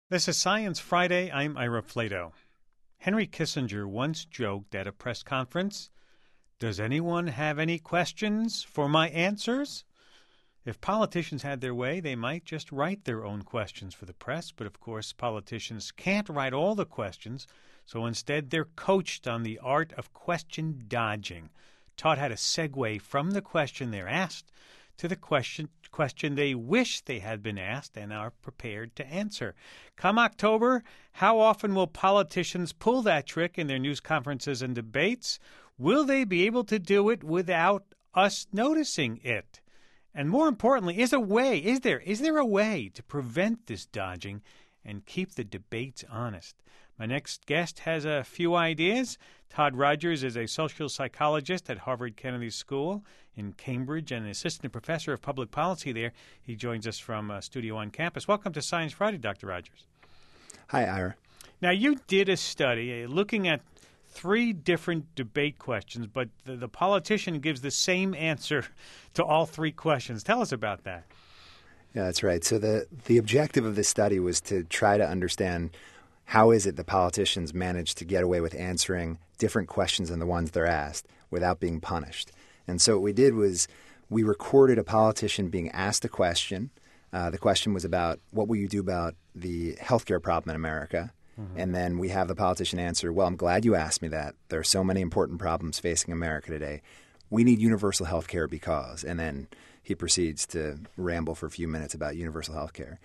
This is Science Friday. I'm Ira Flato. Henry Kissinger once joked at a press conference, "Does anyone have any questions for my answers?" If politicians had their way, they might just write their own questions for the press, but of course politicians can't write all the questions, so instead they're coached on the art of question dodging, taught how to segue from the question they're asked to the question they wish they had been asked and are prepared to answer. Come October, how often will politicians pull that trick in their news conferences and debates? Will they be able to do it without us noticing it? And more importantly, is there a way to prevent this dodging and keep the debates honest? My next guest has a few ideas. Todd Rogers is a social psychologist at Harvard Kennedy School in Cambridge and an assistant professor of public policy there. He joins us from a studio on campus. Welcome to Science Friday, Dr. Rogers. Hi, Ira. Now, you did a study looking at three different debate questions, but the politician gives the same answer to all three questions. Tell us about that. Yeah, that's right. So the objective of this study was to try to understand how is it the politicians manage to get away with answering different questions than the ones they're asked without being punished. And so what we did was we recorded a politician being asked a question. The question was about, what will you do about the healthcare problem in America? Mm-hmm. And then we have the politician answer, well, I'm glad you asked me that. There are so many important problems facing America today. We need universal health care because, and then he proceeds to ramble for a few minutes about universal health care.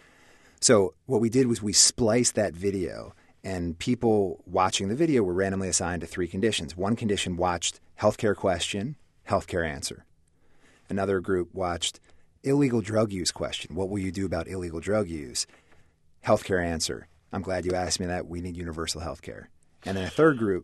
So what we did was we spliced that video, and people watching the video were randomly assigned to three conditions. One condition watched healthcare question, healthcare answer. Another group watched illegal drug use question. What will you do about illegal drug use? Healthcare answer. I'm glad you asked me that. We need universal health care. And then a third group,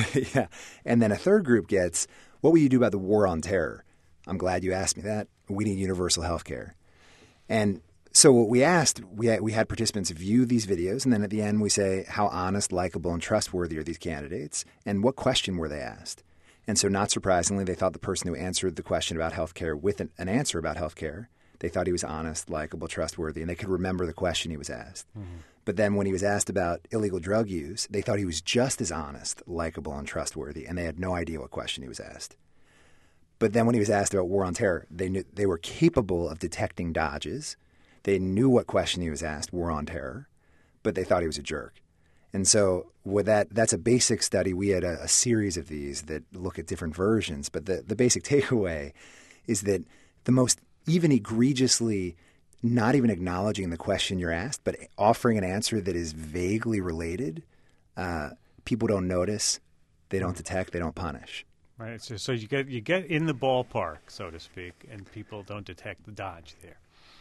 gets, what will you do about the war on terror? I'm glad you asked me that. We need universal health care. And so what we asked, we had participants view these videos, and then at the end we say, how honest, likable, and trustworthy are these candidates, and what question were they asked? And so not surprisingly, they thought the person who answered the question about health care with an answer about health care, they thought he was honest, likable, trustworthy, and they could remember the question he was asked. Mm-hmm. But then when he was asked about illegal drug use, they thought he was just as honest, likable, and trustworthy, and they had no idea what question he was asked. But then when he was asked about war on terror, they were capable of detecting dodges. They knew what question he was asked, war on terror, but they thought he was a jerk. And so with that's a basic study. We had a series of these that look at different versions, but the basic takeaway is that the most even egregiously not even acknowledging the question you're asked, but offering an answer that is vaguely related, people don't notice, they don't detect, they don't punish. Right. So you get in the ballpark, so to speak, and people don't detect the dodge there.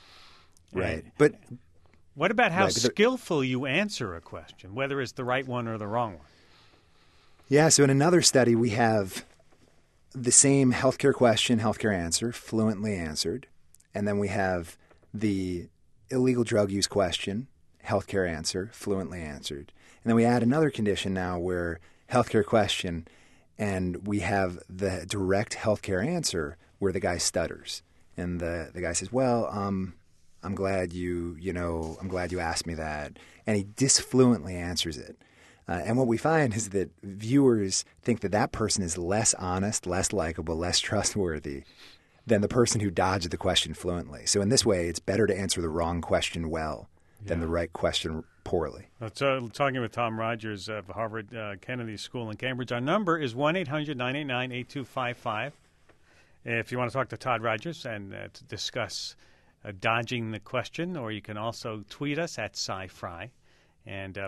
Right. And but what about how skillful you answer a question, whether it's the right one or the wrong one? Yeah. So in another study, we have the same healthcare question, healthcare answer, fluently answered. And then we have the illegal drug use question, healthcare answer, fluently answered. And then we add another condition now where healthcare question, and we have the direct healthcare answer where the guy stutters. And the guy says, well, I'm glad I'm glad you asked me that. And he disfluently answers it. And what we find is that viewers think that person is less honest, less likable, less trustworthy than the person who dodged the question fluently. So in this way, it's better to answer the wrong question well than the right question poorly. Talking with Tom Rogers of Harvard Kennedy School in Cambridge. Our number is 1-800-989-8255. If you want to talk to Todd Rogers and to discuss dodging the question, or you can also tweet us at SciFri. And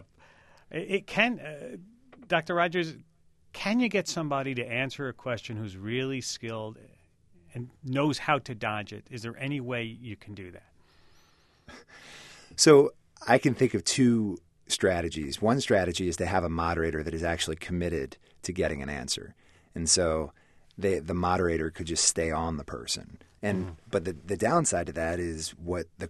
Dr. Rogers, can you get somebody to answer a question who's really skilled and knows how to dodge it? Is there any way you can do that? So I can think of two strategies. One strategy is to have a moderator that is actually committed to getting an answer. And so the moderator could just stay on the person. But the downside to that is what the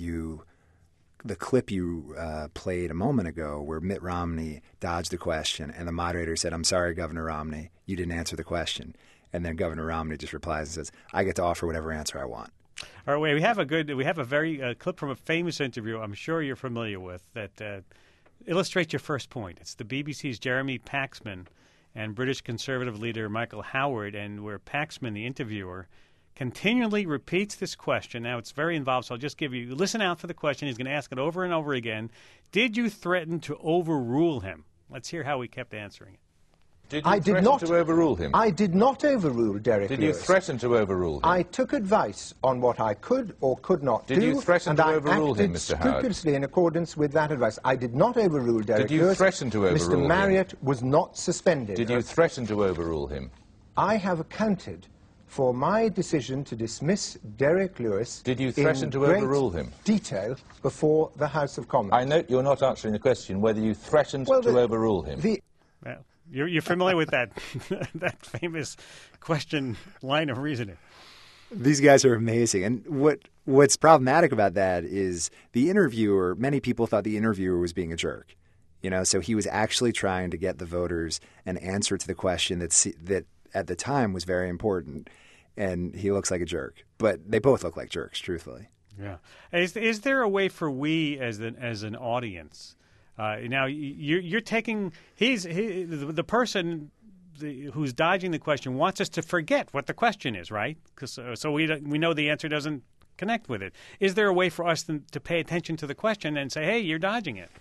clip you played a moment ago where Mitt Romney dodged the question and the moderator said, I'm sorry, Governor Romney, you didn't answer the question. And then Governor Romney just replies and says, I get to offer whatever answer I want. All right, we have a very clip from a famous interview I'm sure you're familiar with that illustrates your first point. It's the BBC's Jeremy Paxman and British Conservative leader Michael Howard, and where Paxman, the interviewer, continually repeats this question. Now, it's very involved, so I'll just listen out for the question. He's going to ask it over and over again. Did you threaten to overrule him? Let's hear how he kept answering it. Did you threaten to overrule him? I did not overrule Derek Lewis. Did you threaten to overrule him? I took advice on what I could or could not do. Did you threaten to overrule him, Mr. Howard? And I acted scrupulously in accordance with that advice. I did not overrule Derek Lewis. Did you threaten to overrule him? Mr. Marriott was not suspended. Did you threaten to overrule him? I have accounted for my decision to dismiss Derek Lewis. Did you threaten to overrule him? Detail before the House of Commons. I note you're not answering the question whether you threatened to overrule him. Well, you're familiar with that that famous question line of reasoning. These guys are amazing. And what's problematic about that is the interviewer, many people thought the interviewer was being a jerk. So he was actually trying to get the voters an answer to the question that at the time was very important. And he looks like a jerk. But they both look like jerks, truthfully. Yeah. Is there a way for we as an audience? Now you're taking the person who's dodging the question wants us to forget what the question is, right? So we know the answer doesn't connect with it. Is there a way for us to pay attention to the question and say, hey, you're dodging it?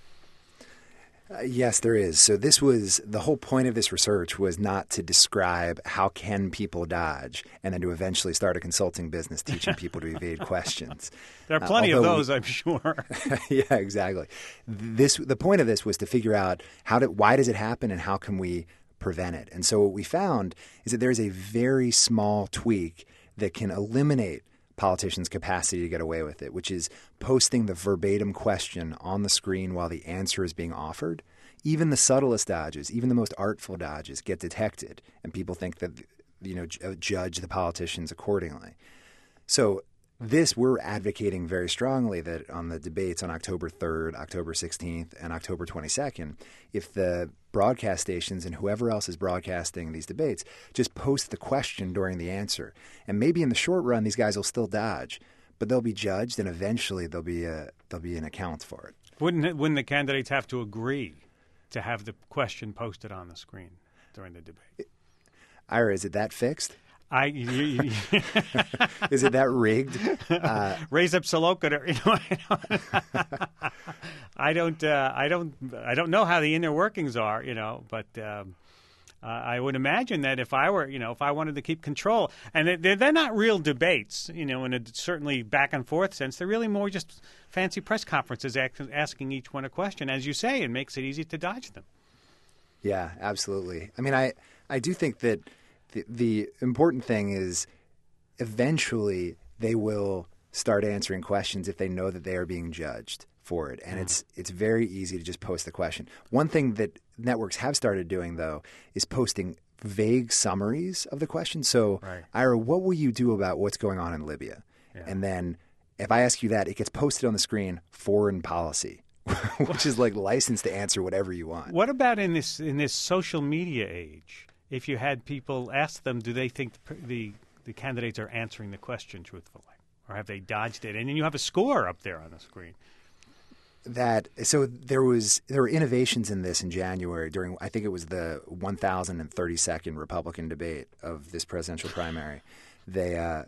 Yes, there is. So the whole point of this research was not to describe how can people dodge and then to eventually start a consulting business teaching people to evade questions. There are plenty of those, I'm sure. Yeah, exactly. The point of this was to figure out why does it happen and how can we prevent it. And so what we found is that there's a very small tweak that can eliminate politicians' capacity to get away with it, which is posting the verbatim question on the screen while the answer is being offered. Even the subtlest dodges, even the most artful dodges get detected, and people think that, judge the politicians accordingly. So we're advocating very strongly that on the debates on October 3rd, October 16th, and October 22nd, if the broadcast stations and whoever else is broadcasting these debates just post the question during the answer. And maybe in the short run, these guys will still dodge, but they'll be judged, and eventually there'll be an account for it. Wouldn't the candidates have to agree to have the question posted on the screen during the debate? Ira, is it that fixed? Is it that rigged? Raise up Soloka. I don't know how the inner workings are, but I would imagine that if I wanted to keep control, and they're not real debates, in a certainly back and forth sense. They're really more just fancy press conferences asking each one a question, as you say. It makes it easy to dodge them. Yeah, absolutely. I mean, I do think that the important thing is eventually they will start answering questions if they know that they are being judged for it. And it's very easy to just post the question. One thing that networks have started doing, though, is posting vague summaries of the question. So, right. Ira, what will you do about what's going on in Libya? Yeah. And then if I ask you that, it gets posted on the screen, foreign policy, which is like licensed to answer whatever you want. What about in this social media age? If you had people ask them, do they think the candidates are answering the question truthfully, or have they dodged it? And then you have a score up there on the screen. So there were innovations in this in January during, I think it was the 1,032nd Republican debate of this presidential primary. They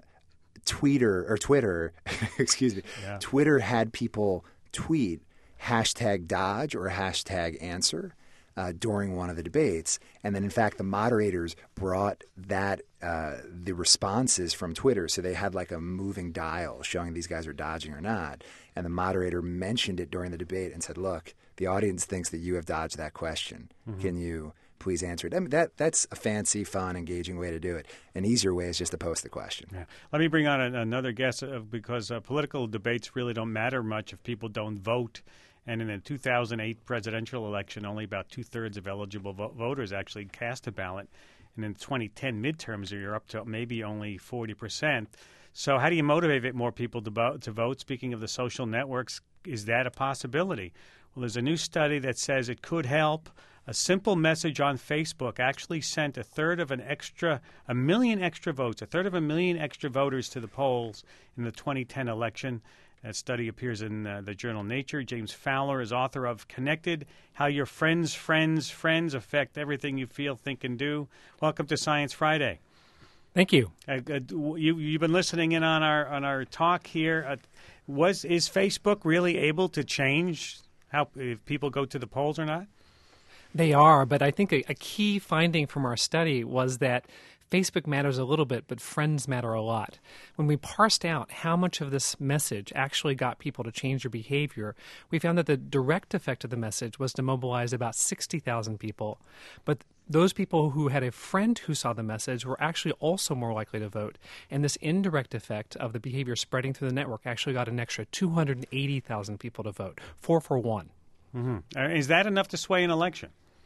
Twitter, excuse me, yeah. Twitter had people tweet #Dodge or #Answer. During one of the debates. And then, in fact, the moderators brought the responses from Twitter. So they had like a moving dial showing these guys are dodging or not. And the moderator mentioned it during the debate and said, look, the audience thinks that you have dodged that question. Mm-hmm. Can you please answer it? I mean, that's a fancy, fun, engaging way to do it. An easier way is just to post the question. Yeah. Let me bring on another guest because political debates really don't matter much if people don't vote. And in the 2008 presidential election, only about two-thirds of eligible voters actually cast a ballot. And in 2010 midterms, you're up to maybe only 40%. So how do you motivate more people to vote? Speaking of the social networks, is that a possibility? Well, there's a new study that says it could help. A simple message on Facebook actually sent a third of a million extra votes, a third of a million extra voters to the polls in the 2010 election. That study appears in the journal Nature. James Fowler is author of Connected, How Your Friends' Affect Everything You Feel, Think, and Do. Welcome to Science Friday. Thank you. You've been listening in on our talk here. Is Facebook really able to change how if people go to the polls or not? They are, but I think a key finding from our study was that Facebook matters a little bit, but friends matter a lot. When we parsed out how much of this message actually got people to change their behavior, we found that the direct effect of the message was to mobilize about 60,000 people. But those people who had a friend who saw the message were actually also more likely to vote. And this indirect effect of the behavior spreading through the network actually got an extra 280,000 people to vote, 4 for 1. Mm-hmm. Is that enough to sway an election?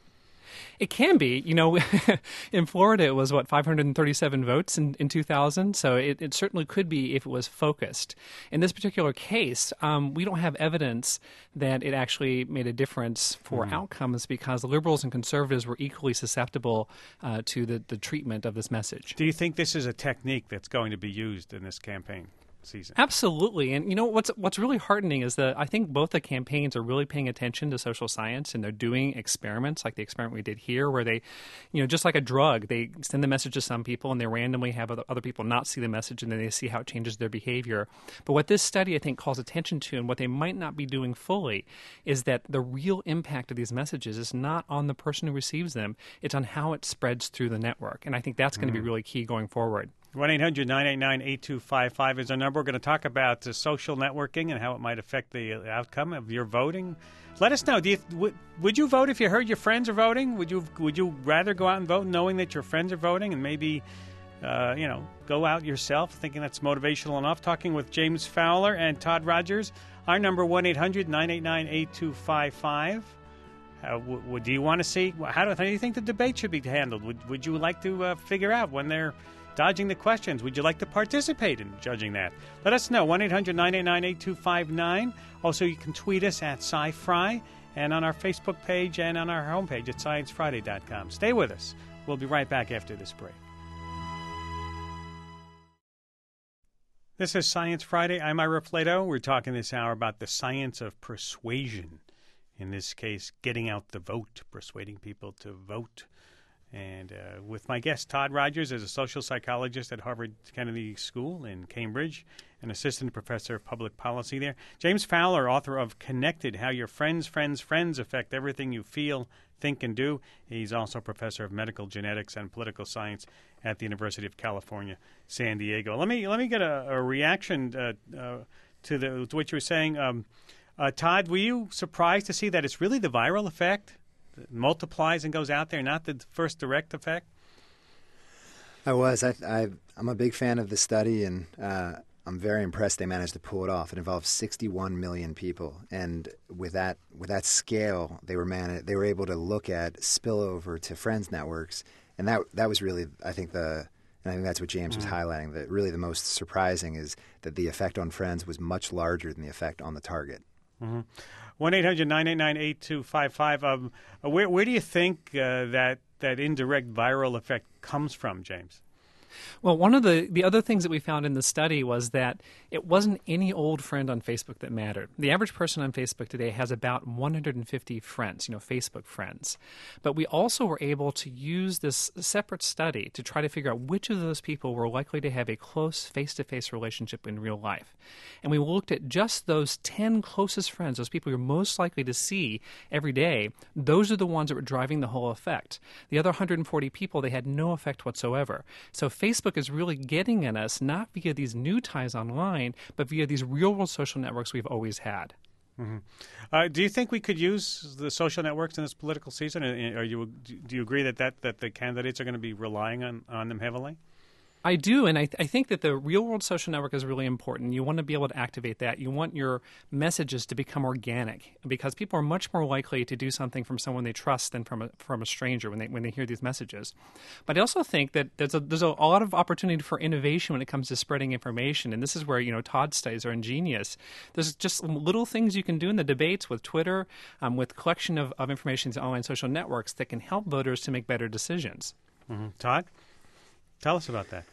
It can be. You know, in Florida, it was, 537 votes in 2000? So it certainly could be if it was focused. In this particular case, we don't have evidence that it actually made a difference for outcomes because the liberals and conservatives were equally susceptible to the treatment of this message. Do you think this is a technique that's going to be used in this campaign season? Absolutely. And you know what's really heartening is that I think both the campaigns are really paying attention to social science, and they're doing experiments like the experiment we did here where they, just like a drug, they send the message to some people and they randomly have other people not see the message, and then they see how it changes their behavior. But what this study I think calls attention to, and what they might not be doing fully, is that the real impact of these messages is not on the person who receives them, it's on how it spreads through the network. And I think that's going to be really key going forward. 1-800-989-8255 is our number. We're going to talk about social networking and how it might affect the outcome of your voting. Let us know. Would you vote if you heard your friends are voting? Would you rather go out and vote knowing that your friends are voting and maybe go out yourself thinking that's motivational enough? Talking with James Fowler and Todd Rogers. Our number 1-800-989-8255. Do you want to see how do you think the debate should be handled? Would you like to figure out when they're dodging the questions? Would you like to participate in judging that? Let us know, 1-800-989-8259. Also, you can tweet us at SciFri and on our Facebook page and on our homepage at sciencefriday.com. Stay with us. We'll be right back after this break. This is Science Friday. I'm Ira Flato. We're talking this hour about the science of persuasion. In this case, getting out the vote, persuading people to vote. And with my guest, Todd Rogers, is a social psychologist at Harvard Kennedy School in Cambridge, an assistant professor of public policy there. James Fowler, author of Connected, How Your Friends' Affect Everything You Feel, Think, and Do. He's also professor of medical genetics and political science at the University of California, San Diego. Let me get a reaction to what you were saying. Todd, were you surprised to see that it's really the viral effect that multiplies and goes out there, not the first direct effect? I was. I'm a big fan of the study, and I'm very impressed they managed to pull it off. It involved 61 million people, and with that scale, they were able to look at spillover to friends networks, and that was really, I think that's what James was highlighting. That really the most surprising is that the effect on friends was much larger than the effect on the target. 1-800-989-8255. Where do you think that indirect viral effect comes from, James? Well, one of the other things that we found in the study was that it wasn't any old friend on Facebook that mattered. The average person on Facebook today has about 150 friends, Facebook friends. But we also were able to use this separate study to try to figure out which of those people were likely to have a close face-to-face relationship in real life. And we looked at just those 10 closest friends, those people you're most likely to see every day. Those are the ones that were driving the whole effect. The other 140 people, they had no effect whatsoever. So Facebook is really getting at us not via these new ties online, but via these real-world social networks we've always had. Mm-hmm. Do you think we could use the social networks in this political season? Do you agree that the candidates are going to be relying on them heavily? I do, and I think that the real-world social network is really important. You want to be able to activate that. You want your messages to become organic because people are much more likely to do something from someone they trust than from a stranger when they hear these messages. But I also think that there's a lot of opportunity for innovation when it comes to spreading information, and this is where Todd's studies are ingenious. There's just little things you can do in the debates with Twitter, with collection of information in online social networks that can help voters to make better decisions. Mm-hmm. Todd, tell us about that.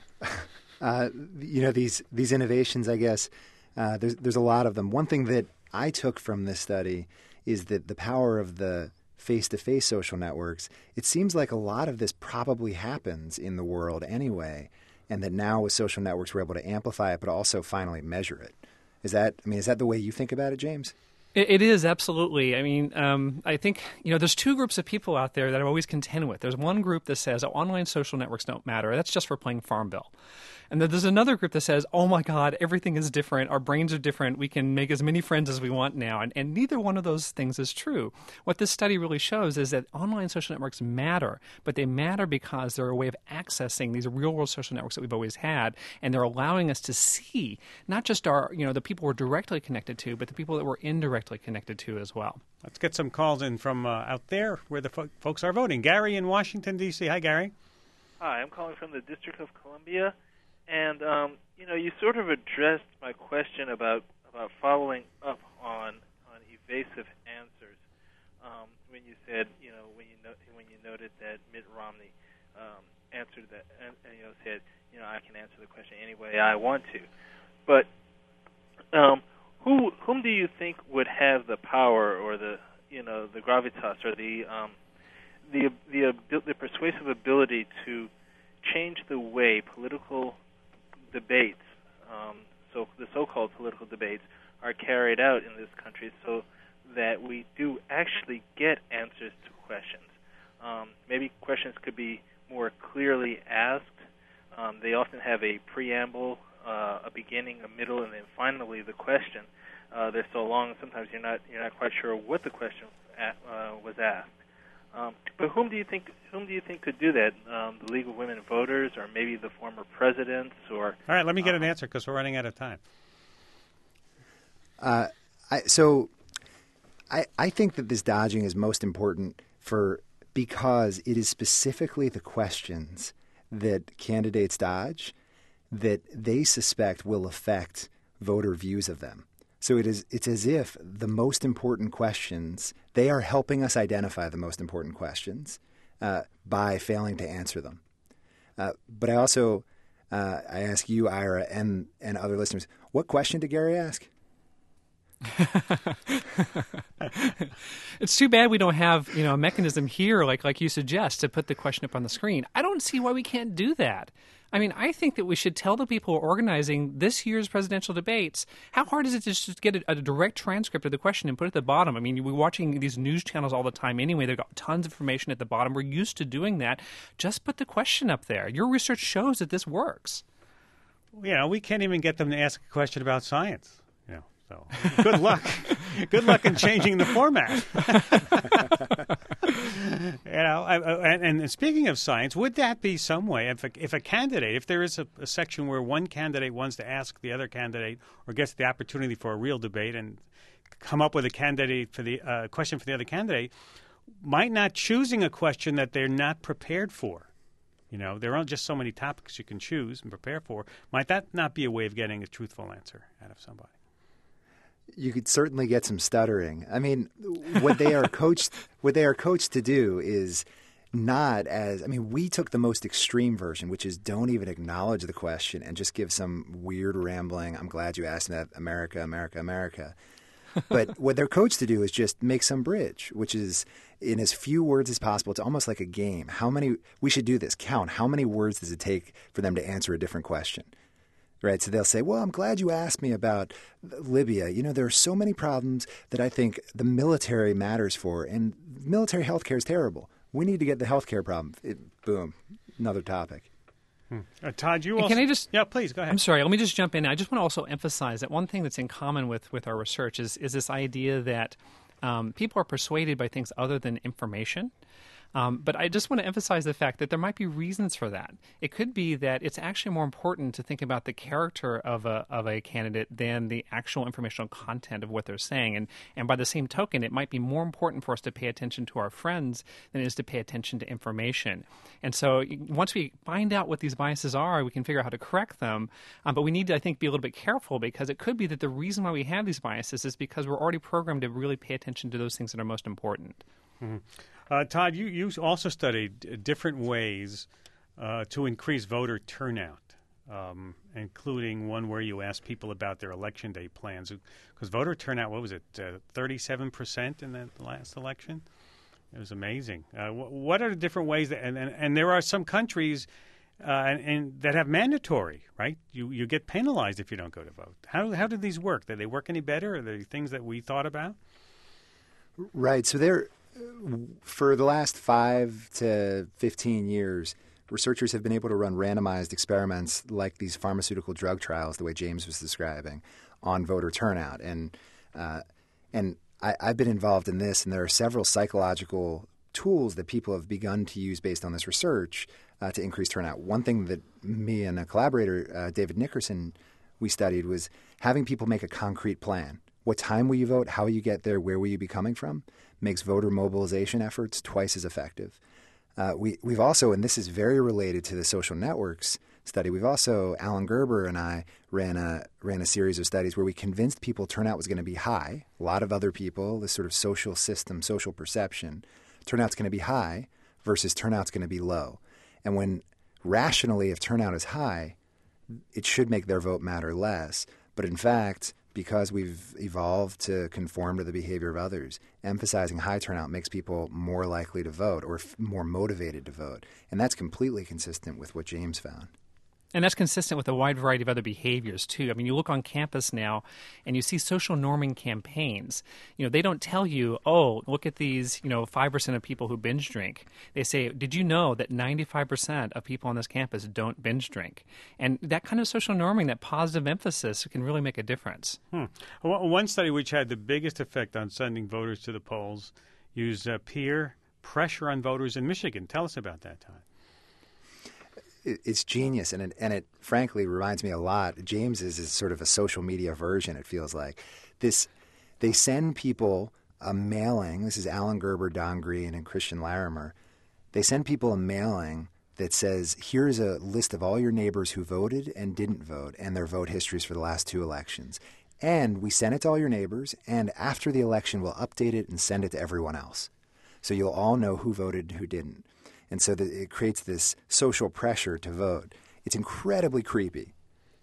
These innovations, I guess, there's a lot of them. One thing that I took from this study is that the power of the face-to-face social networks, it seems like a lot of this probably happens in the world anyway, and that now with social networks we're able to amplify it but also finally measure it. Is that the way you think about it, James? It is, absolutely. I mean, I think, there's two groups of people out there that I always contend with. There's one group that says, online social networks don't matter. That's just for playing Farmville. And then there's another group that says, oh my God, everything is different. Our brains are different. We can make as many friends as we want now. And neither one of those things is true. What this study really shows is that online social networks matter, but they matter because they're a way of accessing these real-world social networks that we've always had, and they're allowing us to see not just the people we're directly connected to, but the people that we're indirectly connected to as well. Let's get some calls in from out there where the folks are voting. Gary in Washington, D.C. Hi, Gary. Hi, I'm calling from the District of Columbia. And, you sort of addressed my question about following up on evasive answers when you said, when you noted that Mitt Romney answered that and said, I can answer the question any way I want to. But whom do you think would have the power or the gravitas or the persuasive ability to change the way political debates, so the so-called political debates, are carried out in this country so that we do actually get answers to questions? Maybe questions could be more clearly asked. They often have a preamble, a beginning, a middle, and then finally the question. They're so long sometimes you're not quite sure what the question was asked. But whom do you think could do that? The League of Women Voters, or maybe the former presidents, or? All right, let me get an answer because we're running out of time. I think that this dodging is most important because it is specifically the questions that candidates dodge that they suspect will affect voter views of them. So it's as if the most important questions, they are helping us identify the most important questions by failing to answer them. But I also I ask you, Ira, and other listeners, what question did Gary ask? It's too bad we don't have a mechanism here like you suggest to put the question up on the screen. I don't see why we can't do that. I mean, I think that we should tell the people who are organizing this year's presidential debates, how hard is it to just get a direct transcript of the question and put it at the bottom? I mean, we're watching these news channels all the time anyway. They've got tons of information at the bottom. We're used to doing that. Just put the question up there. Your research shows that this works. We can't even get them to ask a question about science. So good luck. Good luck in changing the format. And speaking of science, would that be some way if a candidate, if there is a section where one candidate wants to ask the other candidate or gets the opportunity for a real debate and come up with a candidate for the question for the other candidate, might not choosing a question that they're not prepared for. There aren't just so many topics you can choose and prepare for. Might that not be a way of getting a truthful answer out of somebody? You could certainly get some stuttering. I mean, what they are coached to do is not as – I mean, we took the most extreme version, which is don't even acknowledge the question and just give some weird rambling, I'm glad you asked me that, America, America, America. But what they're coached to do is just make some bridge, which is in as few words as possible. It's almost like a game. We should do this. Count. How many words does it take for them to answer a different question? Right, so they'll say, well, I'm glad you asked me about Libya. There are so many problems that I think the military matters for, and military health care is terrible. We need to get the health care problem. Boom, another topic. Todd, you also... Can I just... Yeah, please, go ahead. I'm sorry, let me just jump in. I just want to also emphasize that one thing that's in common with our research is this idea that people are persuaded by things other than information. But I just want to emphasize the fact that there might be reasons for that. It could be that it's actually more important to think about the character of a candidate than the actual informational content of what they're saying. And by the same token, it might be more important for us to pay attention to our friends than it is to pay attention to information. And so once we find out what these biases are, we can figure out how to correct them. But we need to, I think, be a little bit careful, because it could be that the reason why we have these biases is because we're already programmed to really pay attention to those things that are most important. Mm-hmm. Todd, you also studied different ways to increase voter turnout, including one where you asked people about their election day plans. Because voter turnout, what was it, 37% in the last election? It was amazing. What are the different ways that, and there are some countries and that have mandatory, right? You get penalized if you don't go to vote. How do these work? Do they work any better? Are they things that we thought about? Right. So for the last 5 to 15 years, researchers have been able to run randomized experiments like these pharmaceutical drug trials, the way James was describing, on voter turnout. And I've been involved in this, and there are several psychological tools that people have begun to use based on this research to increase turnout. One thing that me and a collaborator, David Nickerson, we studied was having people make a concrete plan. What time will you vote? How will you get there? Where will you be coming from? Makes voter mobilization efforts twice as effective. We've also, and this is very related to the social networks study, we've also, Alan Gerber and I ran a series of studies where we convinced people turnout was going to be high. A lot of other people, this sort of social system, social perception, turnout's going to be high versus turnout's going to be low. And when rationally, if turnout is high, it should make their vote matter less. But in fact, because we've evolved to conform to the behavior of others, emphasizing high turnout makes people more likely to vote or more motivated to vote. And that's completely consistent with what James found. And that's consistent with a wide variety of other behaviors, too. I mean, you look on campus now and you see social norming campaigns. You know, they don't tell you, oh, look at these, 5% of people who binge drink. They say, did you know that 95% of people on this campus don't binge drink? And that kind of social norming, that positive emphasis, can really make a difference. One study which had the biggest effect on sending voters to the polls used peer pressure on voters in Michigan. Tell us about that, Todd. It's genius, and it frankly reminds me a lot. James is sort of a social media version, it feels like. They send people a mailing. This is Alan Gerber, Don Green, and Christian Larimer. They send people a mailing that says, here's a list of all your neighbors who voted and didn't vote and their vote histories for the last 2 elections. And we send it to all your neighbors, and after the election, we'll update it and send it to everyone else. So you'll all know who voted and who didn't. And so it creates this social pressure to vote. It's incredibly creepy,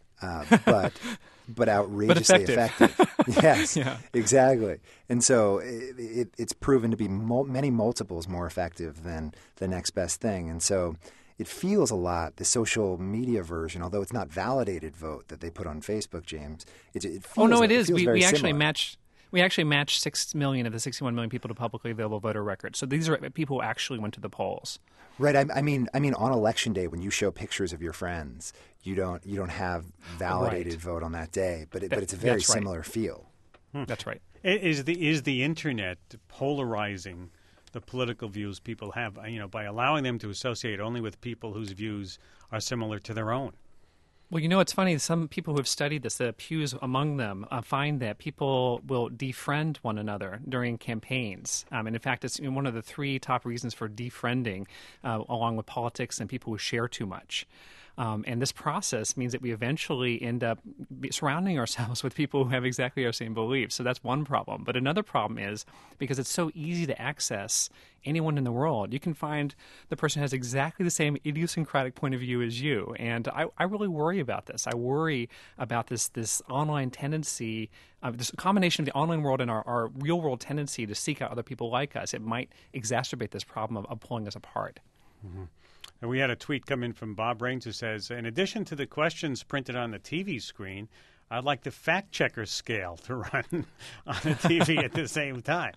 but outrageously effective. Yes, yeah. Exactly. And so it's proven to be many multiples more effective than the next best thing. And so it feels a lot, the social media version, although it's not validated vote that they put on Facebook, James. It feels it is. We actually similar. We actually matched 6 million of the 61 million people to publicly available voter records. So these are people who actually went to the polls. Right. I mean, on election day, when you show pictures of your friends, you don't have validated vote on that day, but it's a very similar feel. That's right. Is the internet polarizing the political views people have? By allowing them to associate only with people whose views are similar to their own. Well, it's funny. Some people who have studied this, the Pews among them, find that people will defriend one another during campaigns. And in fact, it's one of the 3 top reasons for defriending, along with politics and people who share too much. And this process means that we eventually end up surrounding ourselves with people who have exactly our same beliefs. So that's one problem. But another problem is because it's so easy to access anyone in the world, you can find the person who has exactly the same idiosyncratic point of view as you. And I really worry about this. I worry about this online tendency, this combination of the online world and our real world tendency to seek out other people like us. It might exacerbate this problem of pulling us apart. Mm-hmm. And we had a tweet come in from Bob Rains who says, in addition to the questions printed on the TV screen, I'd like the fact checker scale to run on the TV at the same time.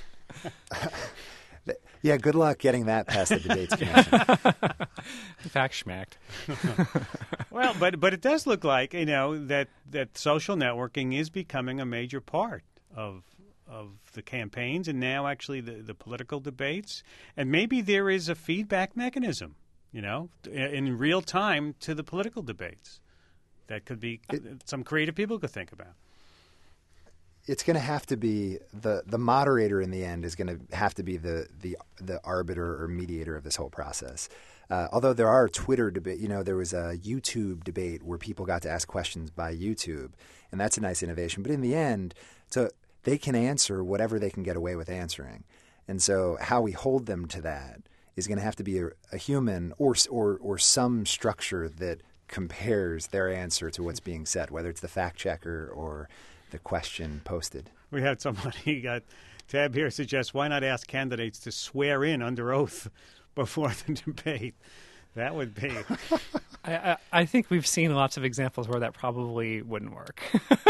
Yeah, good luck getting that past the Debates Commission. Fact schmacked. Well, but it does look like, that social networking is becoming a major part of the campaigns and now actually the political debates. And maybe there is a feedback mechanism, in real time to the political debates. That could be some creative people could think about. It's going to have to be the moderator in the end is going to have to be the arbiter or mediator of this whole process. Although there are Twitter debate, there was a YouTube debate where people got to ask questions by YouTube, and that's a nice innovation. But in the end, they can answer whatever they can get away with answering, and so how we hold them to that is going to have to be a human or some structure that compares their answer to what's being said, whether it's the fact checker or the question posted. We had somebody, Tab here suggests, why not ask candidates to swear in under oath before the debate? That would be. I think we've seen lots of examples where that probably wouldn't work.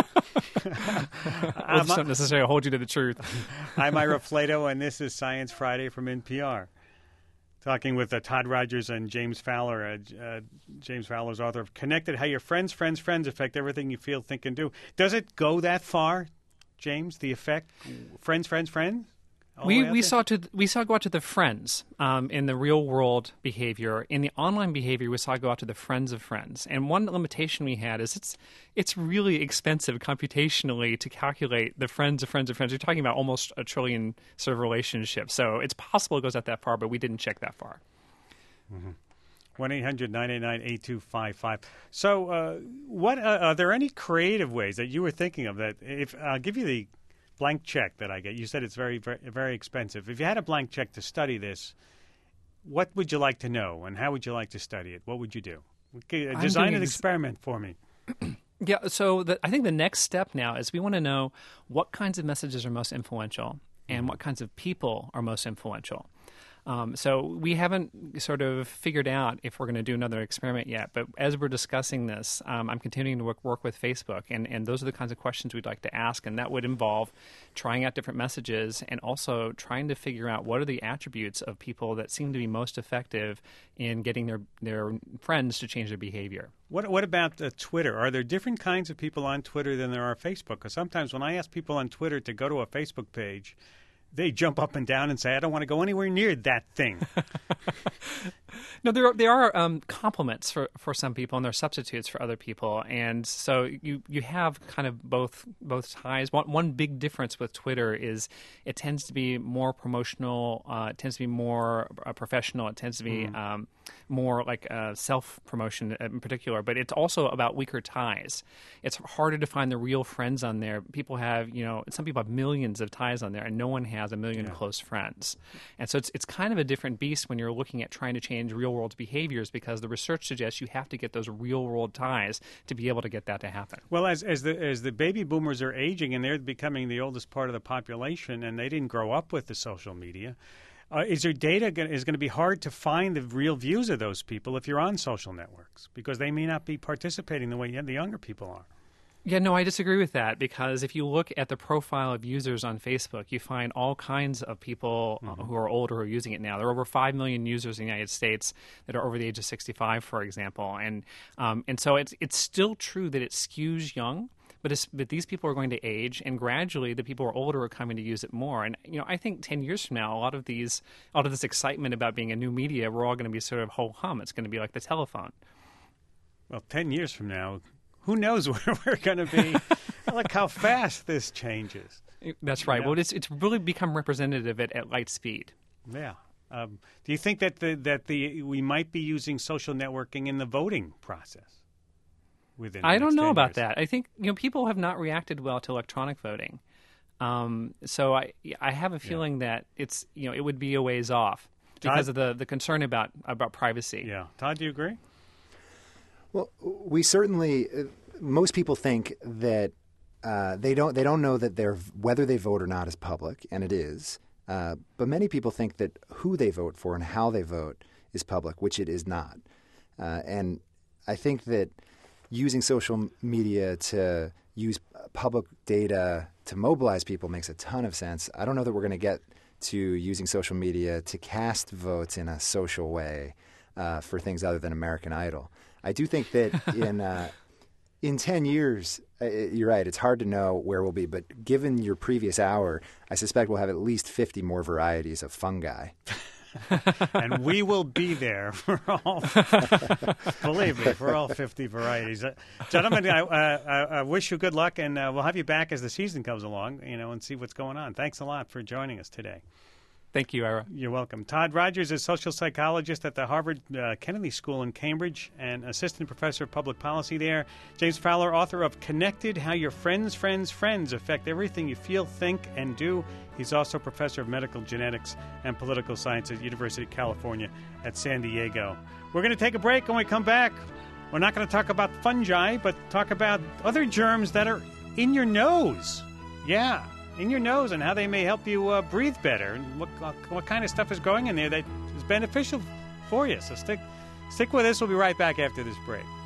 We'll just don't necessarily hold you to the truth. I'm Ira Flato, and this is Science Friday from NPR. Talking with Todd Rogers and James Fowler. James Fowler's author of Connected, How Your Friends Affect Everything You Feel, Think, and Do. Does it go that far, James, the effect? Friends? We saw go out to the friends in the real world behavior. In the online behavior, we saw go out to the friends of friends. And one limitation we had is it's really expensive computationally to calculate the friends of friends of friends. You're talking about almost a trillion sort of relationships. So it's possible it goes out that far, but we didn't check that far. 1-800-989-8255. So what are there any creative ways that you were thinking of that if I'll give you the blank check that I get. You said it's very, very, very expensive. If you had a blank check to study this, what would you like to know, and how would you like to study it? What would you do? Design an experiment for me. Yeah, so I think the next step now is we want to know what kinds of messages are most influential and what kinds of people are most influential. So we haven't sort of figured out if we're going to do another experiment yet. But as we're discussing this, I'm continuing to work with Facebook. And those are the kinds of questions we'd like to ask. And that would involve trying out different messages and also trying to figure out what are the attributes of people that seem to be most effective in getting their friends to change their behavior. What about Twitter? Are there different kinds of people on Twitter than there are Facebook? Because sometimes when I ask people on Twitter to go to a Facebook page, they jump up and down and say, I don't want to go anywhere near that thing. No, there are complements for some people, and there are substitutes for other people. And so you have kind of both ties. One big difference with Twitter is it tends to be more promotional. It tends to be more professional. It tends to be more like self-promotion in particular. But it's also about weaker ties. It's harder to find the real friends on there. People have, some people have millions of ties on there, and no one has a million close friends. And so it's kind of a different beast when you're looking at trying to change real-world behaviors, because the research suggests you have to get those real-world ties to be able to get that to happen. Well, as the baby boomers are aging and they're becoming the oldest part of the population, and they didn't grow up with the social media, is there data is going to be hard to find the real views of those people if you're on social networks, because they may not be participating the way the younger people are. Yeah, no, I disagree with that, because if you look at the profile of users on Facebook, you find all kinds of people who are older who are using it now. There are over 5 million users in the United States that are over the age of 65, for example. And so it's still true that it skews young, but these people are going to age, and gradually the people who are older are coming to use it more. And I think 10 years from now, a lot of this excitement about being a new media, we're all going to be sort of ho-hum. It's going to be like the telephone. Well, 10 years from now, who knows where we're going to be? Look how fast this changes. That's right. Well, it's really become representative at light speed. Yeah. Do you think that we might be using social networking in the voting process? I don't know about that. I think people have not reacted well to electronic voting, so I have a feeling that it's it would be a ways off because of the concern about privacy. Yeah, Todd, do you agree? Well, we certainly most people think that they don't know that whether they vote or not is public, and it is. But many people think that who they vote for and how they vote is public, which it is not. And I think that using social media to use public data to mobilize people makes a ton of sense. I don't know that we're going to get to using social media to cast votes in a social way for things other than American Idol. I do think that in 10 years, You're right. It's hard to know where we'll be, but given your previous hour, I suspect we'll have at least 50 more varieties of fungi. And we will be there for all, believe me, for all 50 varieties. Gentlemen, I wish you good luck, and we'll have you back as the season comes along, and see what's going on. Thanks a lot for joining us today. Thank you, Ira. You're welcome. Todd Rogers is social psychologist at the Harvard Kennedy School in Cambridge and assistant professor of public policy there. James Fowler, author of Connected, How Your Friends' Affect Everything You Feel, Think, and Do. He's also professor of medical genetics and political science at University of California at San Diego. We're going to take a break. When we come back, we're not going to talk about fungi, but talk about other germs that are in your nose. Yeah. In your nose, and how they may help you breathe better, and what kind of stuff is going in there that is beneficial for you. So stick with us. We'll be right back after this break.